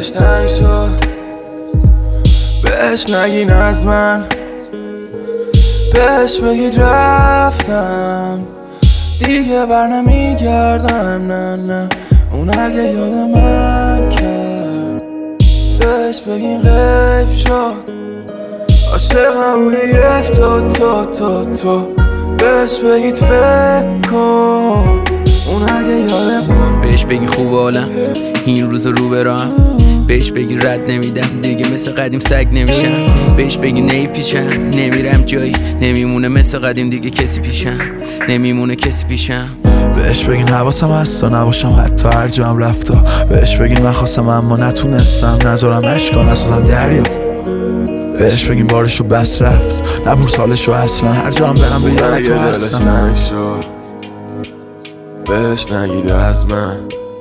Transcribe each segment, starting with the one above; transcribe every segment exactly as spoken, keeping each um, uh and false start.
دلش تنگ شد بهش نگین از من، بهش بگید رفتم دیگه بر نمیگردم. نه نه اون اگه یاد من کرد بهش بگین غیب شد. عاشقم بودی یک تو تو تو تو بهش بگید فکر کن. اون اگه یاد بهش بگین خوب حالم این روز رو برام، بهش بگی رد نمیدم دیگه مثل قدیم سگ نمیشم. بهش بگی نیپیچم نمیرم جایی، نمیمونه مثل قدیم دیگه کسی پیشم، نمیمونه کسی پیشم. بهش بگین حواسم هست تا نباشم حتی هر جا هم رفتا. بهش بگین من خواستم اما نتونستم، نذارم اشکا نسازم دریا. بهش بگین بارشو بس رفت نبور سالشو اصلا، هر جا هم برم به یاد تو هستم. بهش نگید از من،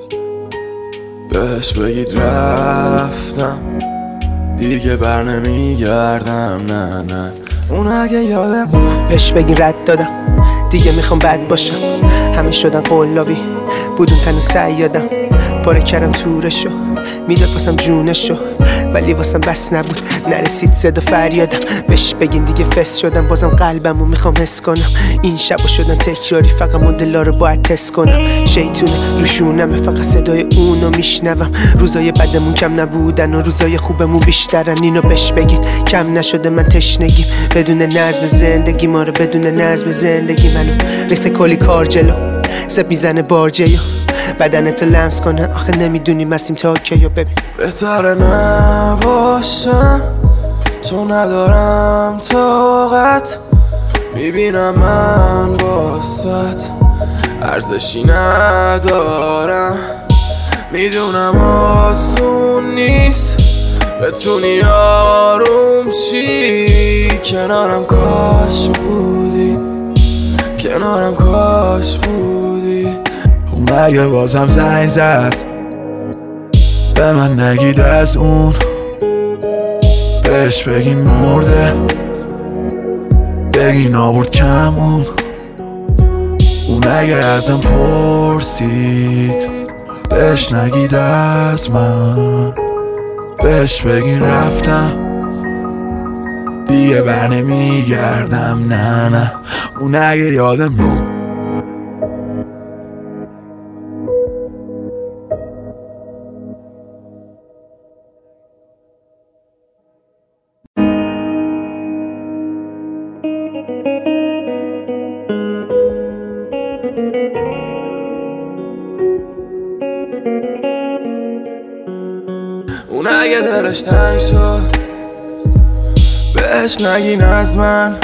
بهش بگید رفتم دیگه بر نمیگردم. نه نه اون اگه یادم بهش بگین رد دادم دیگه میخوام بد باشم. همه شدن قلابی بودون تن سیادم، پاره کردم تورشو میداد واسم جونشو ولی واسم بس نبود نرسید صدا فریادم. بهش بگین دیگه فس شدم بازم قلبمو میخوام حس کنم. این شبا شدن تکراری فقط مدلا رو باید تست کنم. شیطونه روشونمه فقط صدای اونو میشنوم. روزای بدمون کم نبودن و روزای خوبمون بیشترن. اینو بهش بگید کم نشده من تشنگیم بدون نظم زندگی ما رو، بدون نظم زندگی منو ریخته کلی کار جلو زب میزنه بارجیو بدنتو لمس کنه. آخه نمیدونی مسیم تا کیو ببین. بهتره نباشم چون ندارم طاقت، میبینم من واسط ارزشی ندارم. میدونم آسون نیست بتونی آروم شی، کنارم کاش بودی، کنارم کاش بودی. اون اگه بازم زنگ زد به من نگید از اون، بهش بگین مرده بگین آورد کمون. اون اگه ازم پرسید بهش نگید از من، بهش بگین رفتم دیگه بر نمیگردم. نه نه اون اگه یادم بود. اون اگه دلش تنگ شد بهش نگین از من،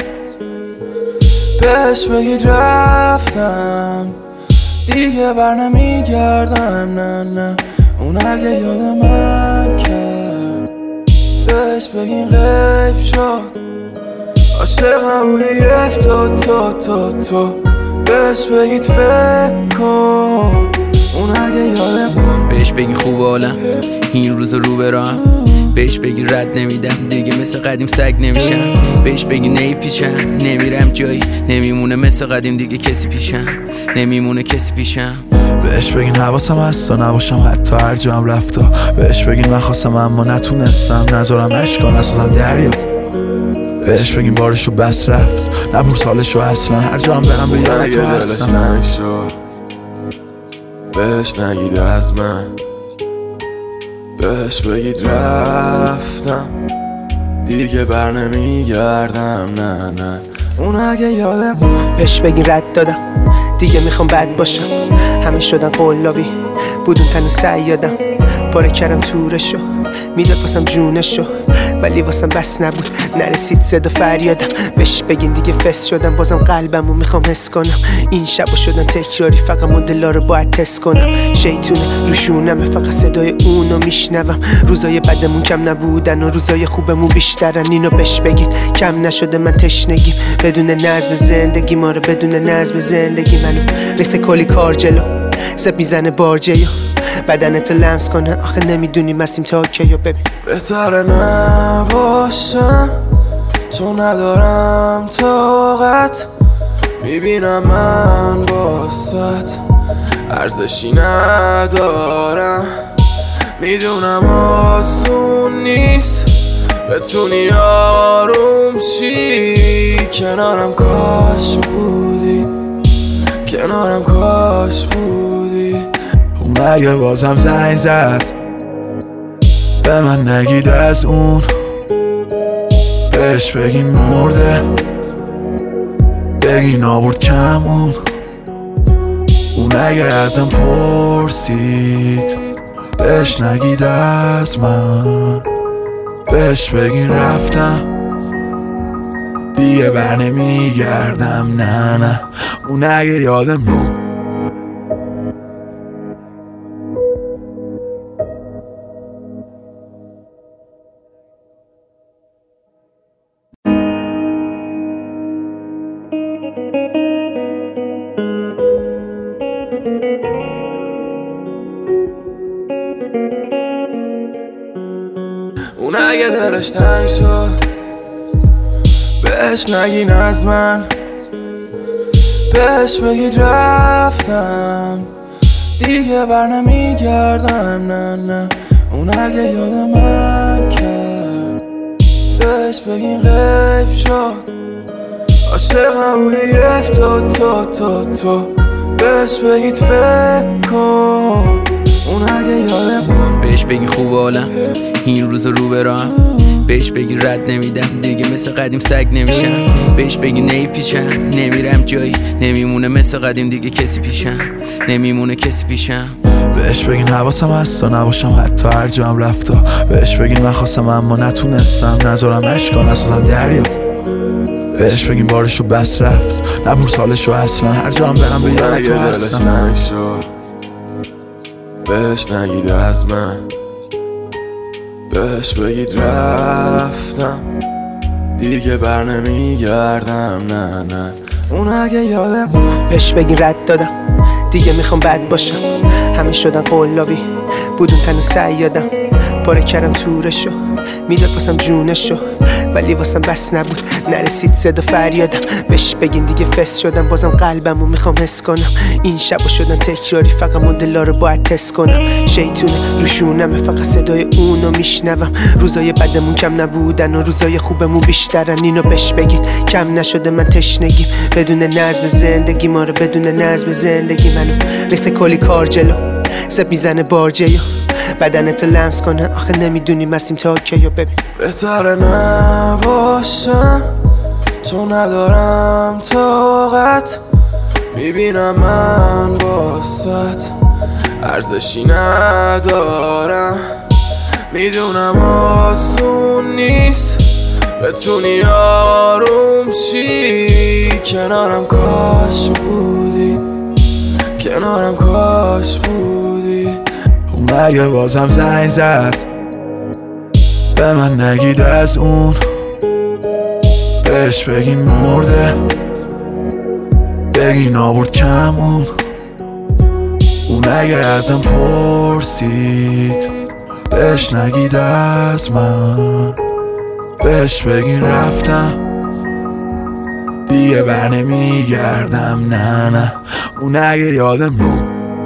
بهش بگید رفتم دیگه بر نمیگردم. نه نه اون اگه یاد من کرد بهش بگین غیب شد. عاشقم بودی یک تو تو تو تو بهش بگید فکر کن. اون اگه یادم بهش بگین خوب حالم این روز رو برام، بهش بگی رد نمیدم دیگه مثل قدیم سگ نمیشم. بهش بگی نیپیچم نمیرم جایی، نمیمونه مثل قدیم دیگه کسی پیشم، نمیمونه کسی پیشم. بهش بگین حواسم هست تا نباشم حتی هر جا هم رفتا. بهش بگین من خواستم اما نتونستم، نذارم اشکا نسازم دریا. بهش بگین بارشو بس رفت نبور سالشو اصلا، هر جا هم برم به یاد تو هستم. بهش نگید از من، بهش بگید رفتم دیگه بر نمیگردم. نه نه اون اگه یادم بهش بگین رد دادم دیگه میخوام بد باشم. همه شدن قلابی بودون تن سیادم، پاره کردم تورشو میداد واسم جونشو ولی واسم بس نبود نرسید صدا فریادم. بهش بگین دیگه فس شدم بازم قلبمو میخوام حس کنم. این شبا شدن تکراری فقط مدلا رو باید تست کنم. شیطونه روشونمه فقط صدای اونو میشنوم. روزای بدمون کم نبودن و روزای خوبمون بیشترن. اینو بهش بگید کم نشده من تشنگیم بدون نظم زندگی ما رو، بدون نظم زندگی منو ریخته کلی کار جلو زب میزنه بارجیو بدنتو لمس کنه. آخه نمیدونی مسیم تا کیو ببین. بهتره نباشم چون ندارم طاقت، میبینم من واسط ارزشی ندارم. میدونم آسون نیست بتونی آروم شی، کنارم کاش بودی، کنارم کاش بودی. اون اگه بازم زنگ زد به من نگید از اون، بهش بگین مرده، بگین آورد کمون. اون اگه ازم پرسید بهش نگید از من، بهش بگین رفتم دیگه بر نمیگردم. نه نه اون اگه یادم نو اون اگه دلش تنگ شد بهش نگین از من، بهش بگید رفتم دیگه بر نمیگردم. نه نه اون اگه یاد من کرد بهش بگین غیب شد، عاشقم بودی یک تو تو تو تو، بهش بگید فکر کن. اون اگه یادم بهش بگی خوب حالم این روز رو برام، بهش بگی رد نمیدم دیگه مثل قدیم سگ نمیشم، بهش بگی نیپیچم نمیرم جایی، نمیمونه مثل قدیم دیگه کسی پیشم، نمیمونه کسی پیشم. بهش بگین حواسم هست تا نباشم حتی هر جا هم رفتا، بهش بگین من خواستم اما نتونستم، نذارم اشکان اساسا دریا، بهش بگین بارشو بس رفت نبور سالشو اصلا، هر جا هم برم به یاد تو هستم. بهش نگید از من، بهش بگید رفتم دیگه بر نمیگردم. نه نه اون اگه یادم بهش بگین رد دادم دیگه میخوام بد باشم، همه شدن قلابی بودون تن سیادم، پاره کردم تورشو میداد واسم جونشو ولی واسم بس نبود، نرسید صدا فریادم. بهش بگین دیگه فس شدم بازم قلبمو میخوام حس کنم، این شبا شدن تکراری فقط مدلا رو باید تست کنم، شیطونه روشونمه فقط صدای اونو میشنوم، روزای بدمون کم نبودن و روزای خوبمون بیشترن، اینو بهش بگید کم نشده من تشنگیم بدون نظم زندگی، ما رو بدون نظم زندگی منو ریخته کلی کار جلو، زب میزنه بارجیو بدنتو لمس کنه، آخه نمیدونیم مسیم تا کیو. ببین بهتره نباشم چون ندارم طاقت، میبینم من واسط ارزشی ندارم، میدونم آسون نیست بتونی آروم شی، کنارم کاش بودی، کنارم کاش بودی. اون اگه بازم زنگ زد به من نگید از اون، بهش بگین مرده، بگین آورد کمون. اون اگه ازم پرسید بهش نگید از من، بهش بگین رفتم دیگه بر نمیگردم. نه نه اون اگه یادم نو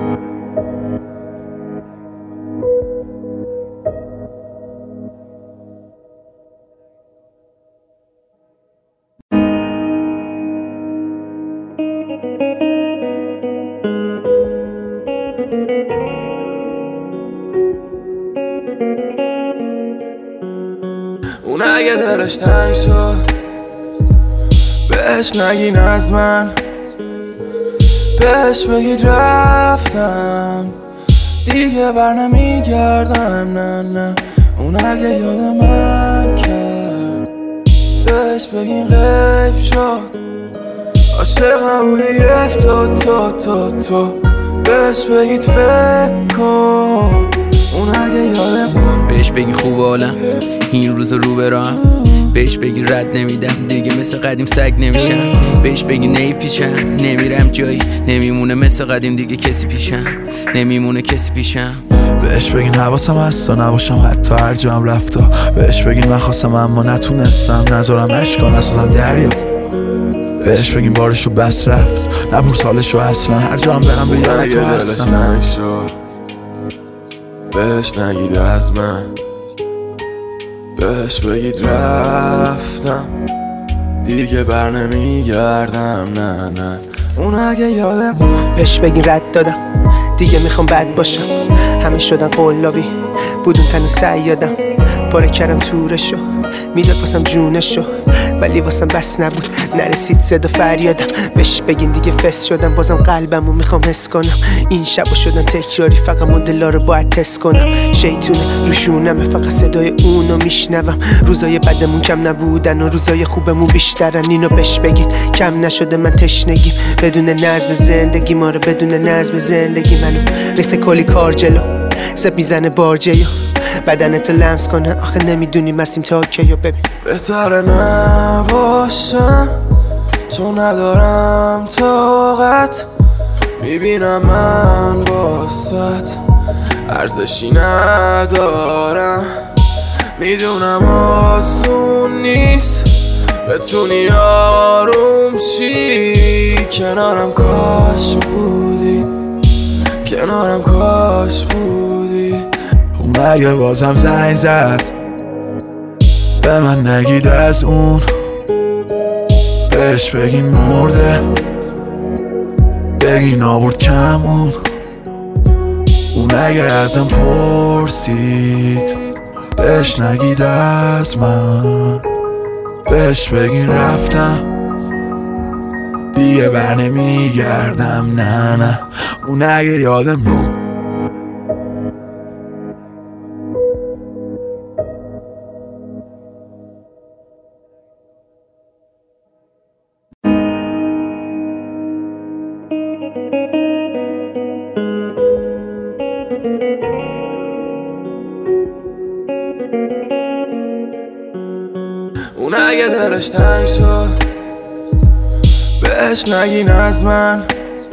اون اگه دلش تنگ شد بهش نگین از من، بهش بگید رفتم دیگه بر نمیگردم. نه نه اون اگه یاد من کرد بهش بگین غیب شد، عاشقم بودی یک تو تو تو تو، بهش بگید فکر کن. اون اگه یادم بهش بگی خوب حالم این روز رو برام، بهش بگی رد نمیدم دیگه مثل قدیم سگ نمیشم، بهش بگی نیپیچم نمیرم جایی، نمیمونه مثل قدیم دیگه کسی پیشم، نمیمونه کسی پیشم. بهش بگین حواسم هست تا نباشم حتی هر جا هم رفتا، بهش بگین من خواستم اما نتونستم، نذارم اشکان اساسا دریا، بهش بگین بارشو بس رفت نبور سالشو اصلا، هر جا هم برم به یاد تو هستم. بهش نگید از من، بهش بگید رفتم دیگه بر نمیگردم. نه نه اون اگه یادم، بهش بگین رد دادم دیگه میخوام بد باشم. همه شدن قلابی بودون تن سیادم، پاره کردم تورشو میداد واسم جونشو، ولی واسم بس نبود نرسید صدا فریادم. بهش بگین دیگه فس شدم، بازم قلبمو میخوام حس کنم. این شبا شدن تکراری، فقط مدلا رو باید تست کنم. شیطونه روشونمه، فقط صدای اونو میشنوم. روزای بدمون کم نبودن و روزای خوبمون بیشترن. اینو بهش بگید کم نشده من تشنگیم، بدون نظم زندگی ما رو، بدون نظم زندگی منو ریخته کلی کار جلو، سب میزنه بارجیو بدنتو لمس کنه. آخه نمیدونی مسیم تا کیو. ببین بهتره نباشم چون ندارم طاقت، میبینم من واسط ارزشی ندارم. میدونم آسون نیست بتونی آروم چی، کنارم کاش بودی، کنارم کاش بودی. اون اگه بازم زنگ زد به من نگید از اون، بهش بگین مرده، بگین آورد کمون. اون اگه ازم پرسید بهش نگید از من، بهش بگین رفتم دیگه بر نمیگردم. نه نه اون اگه یادم رو اون اگه دلش تنگ شد بهش نگین از من،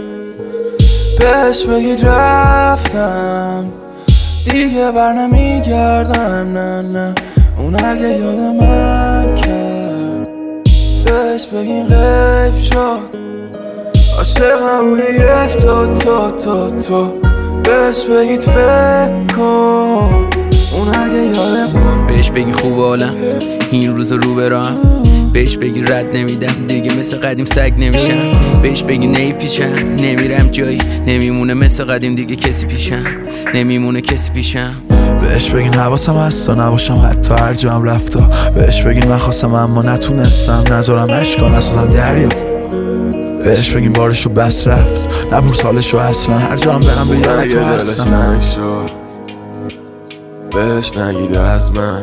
بهش بگید رفتم دیگه بر نمیگردم. نه نه اون اگه یاد من کرد بهش بگین غیب شد، عاشقم بودی یک تو تو تو تو، بهش بگید فکر کن. اون اگه یادم، بهش بگی خوب حالم این روز رو برام، بهش بگی رد نمیدم دیگه مثل قدیم سگ نمیشم. بهش بگی نیپیچم نمیرم جایی، نمیمونه مثل قدیم دیگه کسی پیشم، نمیمونه کسی پیشم. بهش بگین حواسم هست تا نباشم حتی هر جا هم رفتا، بهش بگین من خواستم اما نتونستم نذارم اشکان اساسا دریا. بهش بگین بارشو بس رفت نبور سالشو اصلا، هر جا هم برم به یاد تو هستم. بهش نگید از من،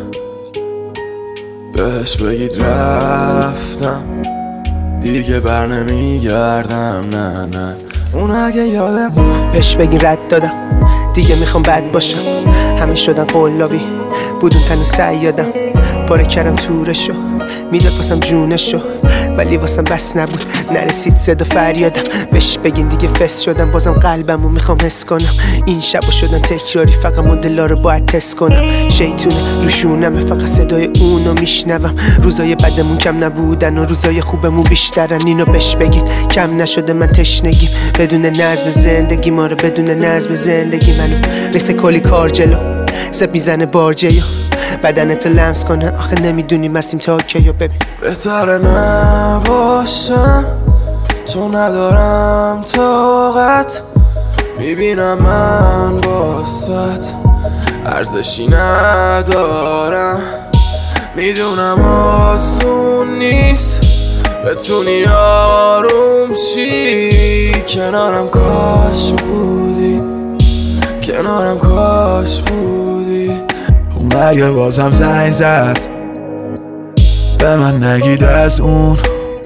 بهش بگید رفتم دیگه بر نمیگردم. نه نه اون اگه یادم، بهش بگین رد دادم دیگه میخوام بد باشم. همه شدن قلابی بودون تن سیادم، پاره کردم تورشو میداد واسم جونشو، ولی واسم بس نبود نرسید صدا فریادم. بهش بگین دیگه فس شدم، بازم قلبمو میخوام حس کنم. این شبا شدن تکراری، فقط مدلا رو باید تست کنم. شیطونه روشونمه، فقط صدای اونو میشنوم. روزای بدمون کم نبودن و روزای خوبمون بیشترن. اینو بهش بگید کم نشده من تشنگیم، بدون نظم زندگی ما رو، بدون نظم زندگی منو ریخته کلی کار جلو، سب میزنه بارجیو بدنتو لمس کنه. آخه نمیدونی مسیم تا کیو. ببین بهتره نباشم چون ندارم طاقت، میبینم من واسط ارزشی ندارم. میدونم آسون نیست بتونی آروم چی، کنارم کاش بودی، کنارم کاش بودی. اون اگه بازم زنگ زد به من نگید از اون،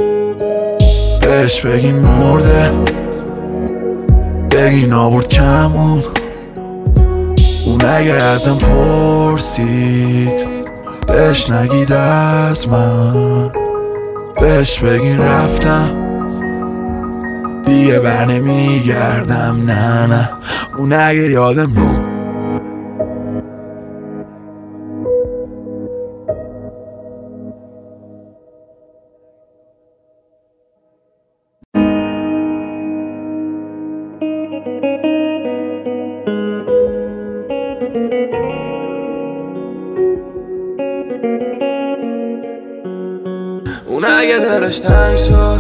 بهش بگین مرده، بگین آورد کمون. اون اگه ازم پرسید بهش نگید از من، بهش بگین رفتم دیگه بر نمیگردم. نه نه اون اگه یادم رو Thank you. اون اگه دلش تنگ شد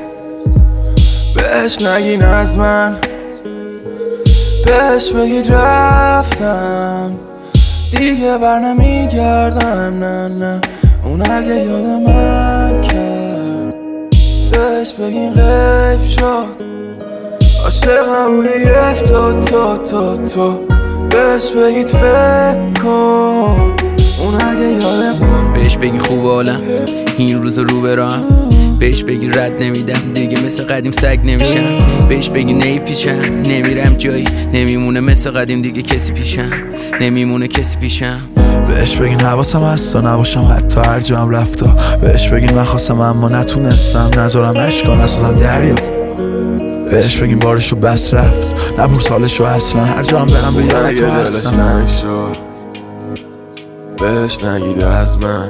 بهش نگین از من، بهش بگید رفتم دیگه بر نمیگردم. نه نه اون اگه یاد من کرد بهش بگین غیب شد، عاشقم بودی یک تو تو تو تو بهش بگید فکر کن. اون اگه یاد بهش بگین خوب حالم این روز رو برام، بهش بگی رد نمیدم دیگه مثل قدیم سگ نمیشم، بهش بگی نیپیچم نمیرم جایی نمیمونه مثل قدیم دیگه کسی پیشم نمیمونه کسی پیشم. بهش بگین حواسم هست تا نباشم حتی هر جا هم رفتا، بهش بگین من خواستم اما نتونستم نذارم اشکان اساسا دریا، بهش بگین بارشو بس رفت نبور سالشو اصلا هر جا هم برم به یاد تو هستم. بهش نگید از من،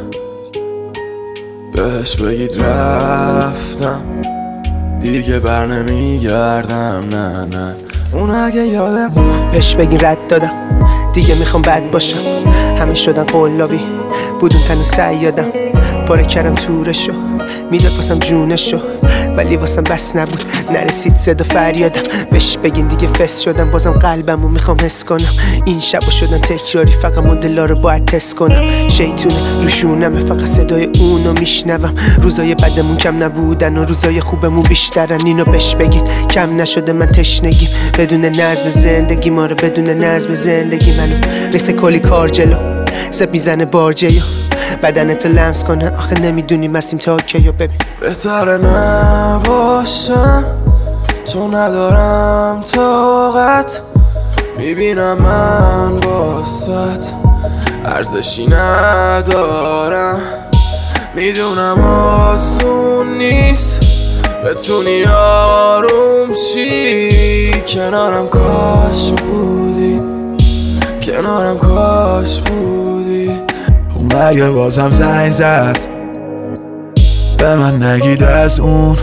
بهش بگید رفتم دیگه بر نمیگردم. نه نه اون اگه یادم بهش بگین رد دادم دیگه میخوام بد باشم، همه شدن قلابی بودون تنو سیادم، پاره کردم تورشو میداد واسم جونشو ولی واسم بس نبود نرسید صدا فریادم. بهش بگین دیگه فس شدم بازم قلبمو میخوام حس کنم، این شبا شدن تکراری فقط مدلا رو باید تست کنم، شیطونه روشونمه فقط صدای اونو میشنوم، روزای بدمون کم نبودن و روزای خوبمون بیشترن، اینو بهش بگید کم نشده من تشنگیم بدون نظم زندگی ما رو بدون نظم زندگی منو ریخته کلی کار جلو سب میزنه بارجیو بدنتو لمس کنه آخه نمیدونیم هستیم تا کیو ببین. بهتره نباشم چون ندارم طاقت، میبینم من واسط ارزشی ندارم، میدونم آسون نیست بتونی آروم شی، کنارم کاش بودی کنارم کاش بودی. اون اگه بازم زنگ زد به من نگید از اون،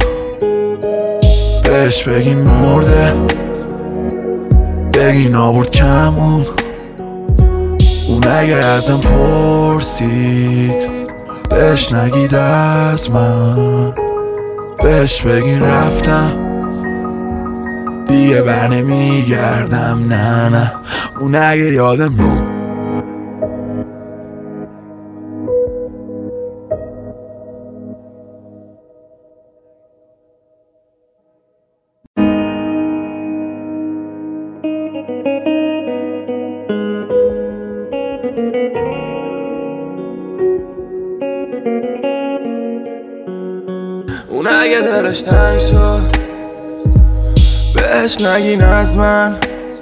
بهش بگین مرده بگین آورد کمون. اون اگه ازم پرسید بهش نگید از من، بهش بگین رفتم دیگه بر نمیگردم. نه نه اون اگه یادم نو اون اگه دلش تنگ شد بهش نگین از من،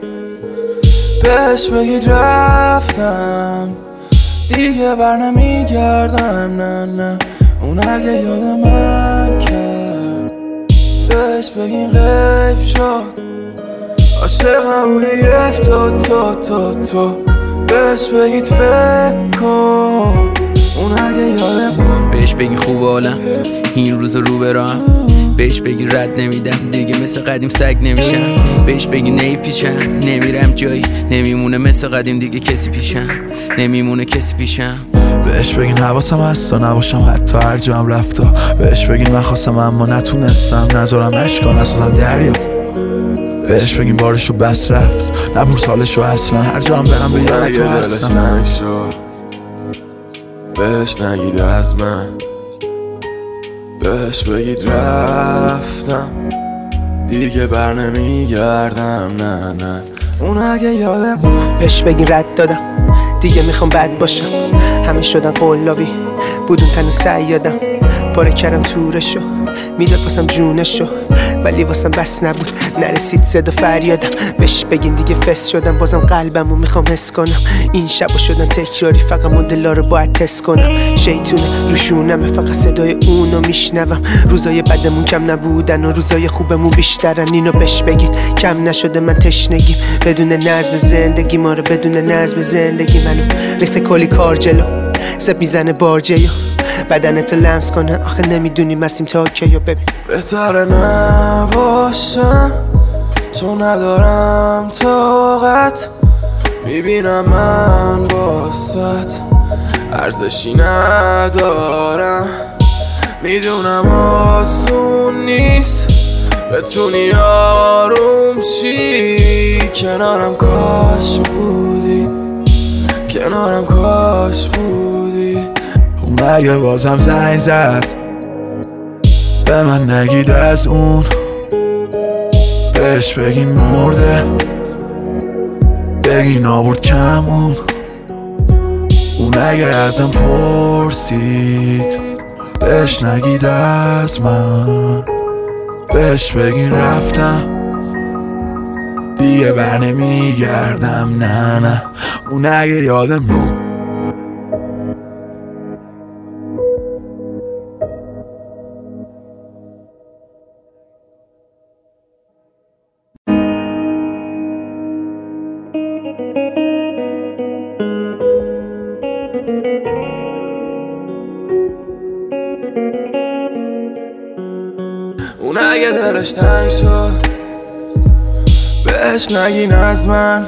بهش بگید رفتم دیگه بر نمیگردم. نه نه اون اگه یاد من کرد بهش بگین غیب شد، عاشقم بودی یک تو تو تو تو بهش بگید فکر کن. اون اگه یادم بهش بگی خوب حالم این روز رو برام، بهش بگی رد نمیدم دیگه مثل قدیم سگ نمیشم، بهش بگی نیپیچم نمیرم جایی نمیمونه مثل قدیم دیگه کسی پیشم نمیمونه کسی پیشم. بهش بگین حواسم هست تا نباشم حتی هر جا هم رفتا، بهش بگین من خواستم اما نتونستم نذارم اشکان اساسا دریا، بهش بگین بارشو بس رفت نبور سالشو اصلا هر جا هم برم به یاد تو هستم. بهش نگید از من، بهش بگید رفتم دیگه بر نمیگردم. نه نه اون اگه یادم بهش بگین رد دادم دیگه میخوام بد باشم، همه شدن قلابی بودون تنو سیادم، پاره کردم تورشو میداد واسم جونشو ولی واسم بس نبود نرسید صدا فریادم. بهش بگین دیگه فس شدم بازم قلبمو میخوام حس کنم، این شبا شدن تکراری فقط مدلا رو باید تست کنم، شیطونه روشونمه فقط صدای اونو میشنوم، روزای بدمون کم نبودن و روزای خوبمون بیشترن، اینو بهش بگید کم نشده من تشنگیم بدون نظم زندگی ما رو بدون نظم زندگی منو ریخته کلی کار جلو سب میزنه بارجیو بدنتو لمس کنه آخه نمیدونیم هستیم تا کیو ببین. بهتره نباشم چون ندارم طاقت، میبینم من واسط ارزشی ندارم. میدونم آسون نیست بتونی آروم شی، کنارم کاش بودی، کنارم کاش بودی. اون اگه بازم زنگ زد به من نگید از اون، بهش بگین مرده، بگین آورد کمون. اون اگه ازم پرسید بهش نگید از من، بهش بگین رفتم دیگه بر نمیگردم. نه نه اون اگه یادم نو اون اگه دلش تنگ شد بهش نگین از من،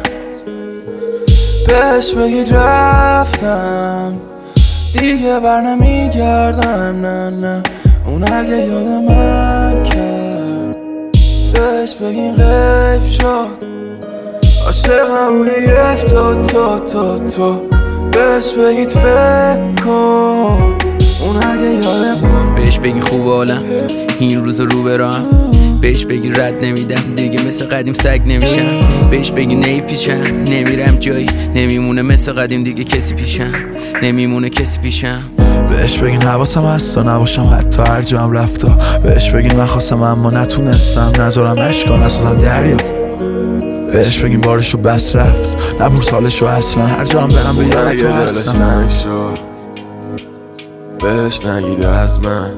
بهش بگید رفتم دیگه بر نمیگردم. نه نه اون اگه یاد من کرد بهش بگین غیب شد، عاشقم بودی یک تو تو تو تو، بهش بگید فکر کن. اون اگه یادم بهش بگی خوب حالم این روز رو برام، بهش بگی رد نمیدم دیگه مثل قدیم سگ نمیشم، بهش بگی نیپیچم نمیرم جایی، نمیمونه مثل قدیم دیگه کسی پیشم، نمیمونه کسی پیشم. بهش بگین حواسم هست تا نباشم حتی هر جا هم رفتا، بهش بگین من خواستم اما نتونستم، نذارم اشکان اساسا دریا. بهش بگین بارشو بس رفت نبور سالشو اصلا، هر جا هم برم به یاد تو هستم. بهش نگید از من،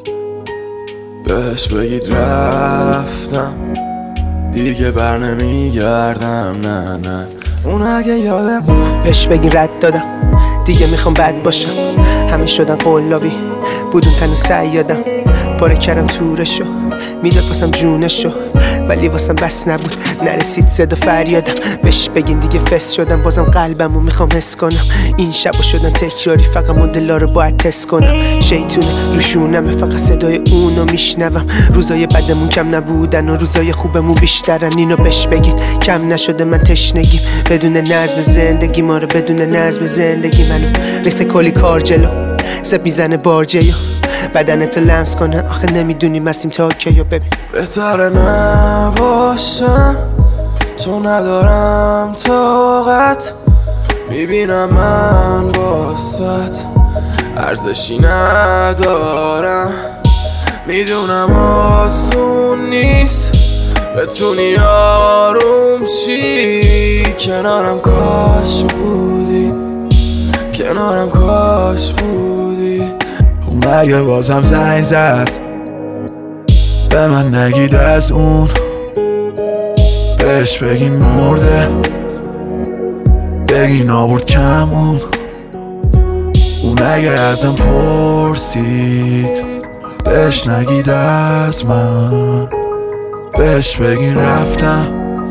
بهش بگید رفتم دیگه بر نمیگردم. نه نه اون اگه یادم بهش بگین رد دادم دیگه میخوام بد باشم، همه شدن قلابی بودون تن سیادم، پاره کردم تورشو میداد واسم جونشو ولی واسم بس نبود نرسید صدا فریادم. بهش بگین دیگه فس شدم بازم قلبمو میخوام حس کنم، این شبا شدن تکراری فقط مدلا رو باید تست کنم. شیطونه روشونمه فقط صدای اونو میشنوم، روزای بدمون کم نبودن و روزای خوبمون بیشترن. اینو بهش بگین کم نشده من تشنگیم بدون نظم زندگی، ما رو بدون نظم زندگی منو ریخته کلی کار جلو زب میزنه بارجیو، بدنتو لمس کنه آخه نمیدونیم مسیم تا کیو. ببین بهتره نباشم چون ندارم طاقت، میبینم من واسط ارزشی ندارم. میدونم آسون نیست بتونی آروم شی، کنارم کاش بودی، کنارم کاش بودی. اون اگه بازم زنگ زد به من نگید از اون، بهش بگین مرده، بگین آورد کمون. اون اگه ازم پرسید بهش نگید از من، بهش بگین رفتم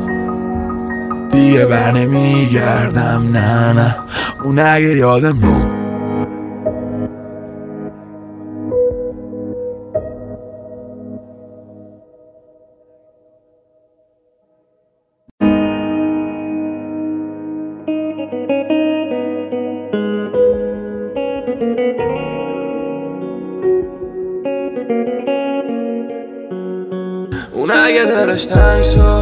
دیگه بر نمیگردم. نه نه اون اگه یادم نو اون اگه دلش تنگ شد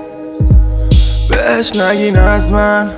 بهش نگین از من،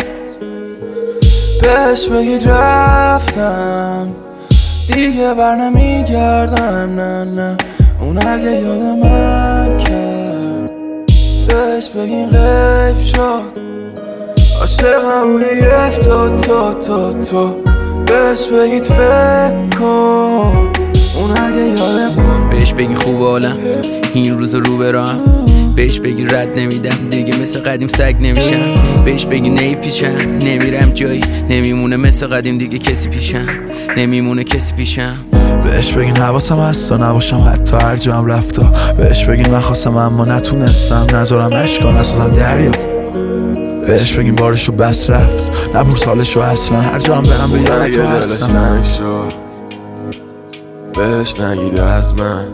بهش بگید رفتم دیگه بر نمیگردم. نه نه اون اگه یاد من کرد بهش بگین غیب شد، عاشقم بودی یک تو تو تو تو، بهش بگید فکر کن. اون اگه یادم بهش بگی خوب حالم این روز رو برام، بهش بگی رد نمیدم دیگه مثل قدیم سگ نمیشم، بهش بگی نیپیچم نمیرم جایی، نمیمونه مثل قدیم دیگه کسی پیشم، نمیمونه کسی پیشم. بهش بگین حواسم هست تا نباشم حتی هر جا هم رفتا، بهش بگین من خواستم اما نتونستم، نذارم اشکان اساسا دریا. بهش بگیم بارشو بس رفت نپرس حالشو اصلا هر جا هم برم به یاد تو هستم بهش نگید از من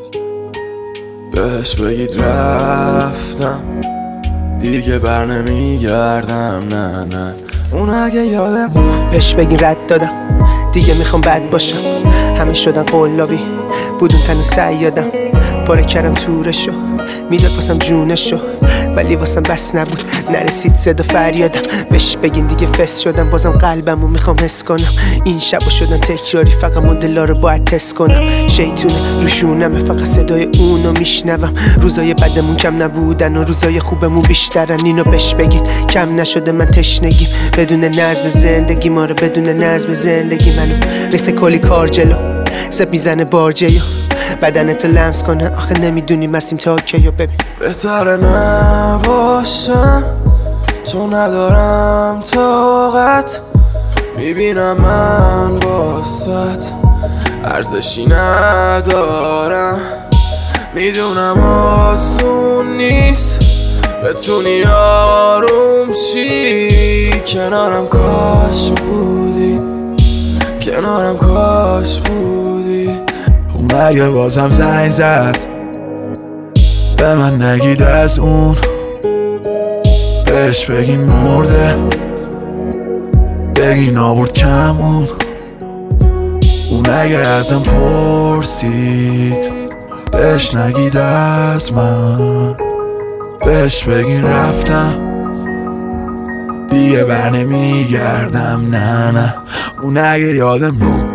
بهش بگید رفتم دیگه بر نمیگردم نه نه اون اگه یادم بهش بگین رد دادم دیگه میخوام بد باشم همه شدن قلابی بودون تن سیادم پاره کردم تورشو میداد واسم جونشو ولی واسم بس نبود نرسید صدا فریادم بهش بگین دیگه فس شدم بازم قلبمو میخوام حس کنم این شبا شدن تکراری فقط مدلا رو باید تست کنم شیطونه روشونمه فقط صدای اونو میشنوم روزای بدمون کم نبودن و روزای خوبمون بیشترن اینو بهش بگید کم نشده من تشنگیم بدون نظم زندگی ما رو بدون نظم زندگی منو ریخته کلی کار جلو سب میزنه بارجیو بدنتو لمس کنه آخه نمیدونی مسیم تا کیو ببین بهتره نباشم چون ندارم طاقت میبینم من باست ارزشی ندارم میدونم آسون نیست بتونی آروم چی کنارم کاش بودی کنارم کاش بودی اون اگه بازم زنگ زد به من نگید از اون بهش بگین مرده بگین آورد کمون اون اگه ازم پرسید بهش نگید از من بهش بگین رفتم دیگه بر نمیگردم نه نه اون اگه یادم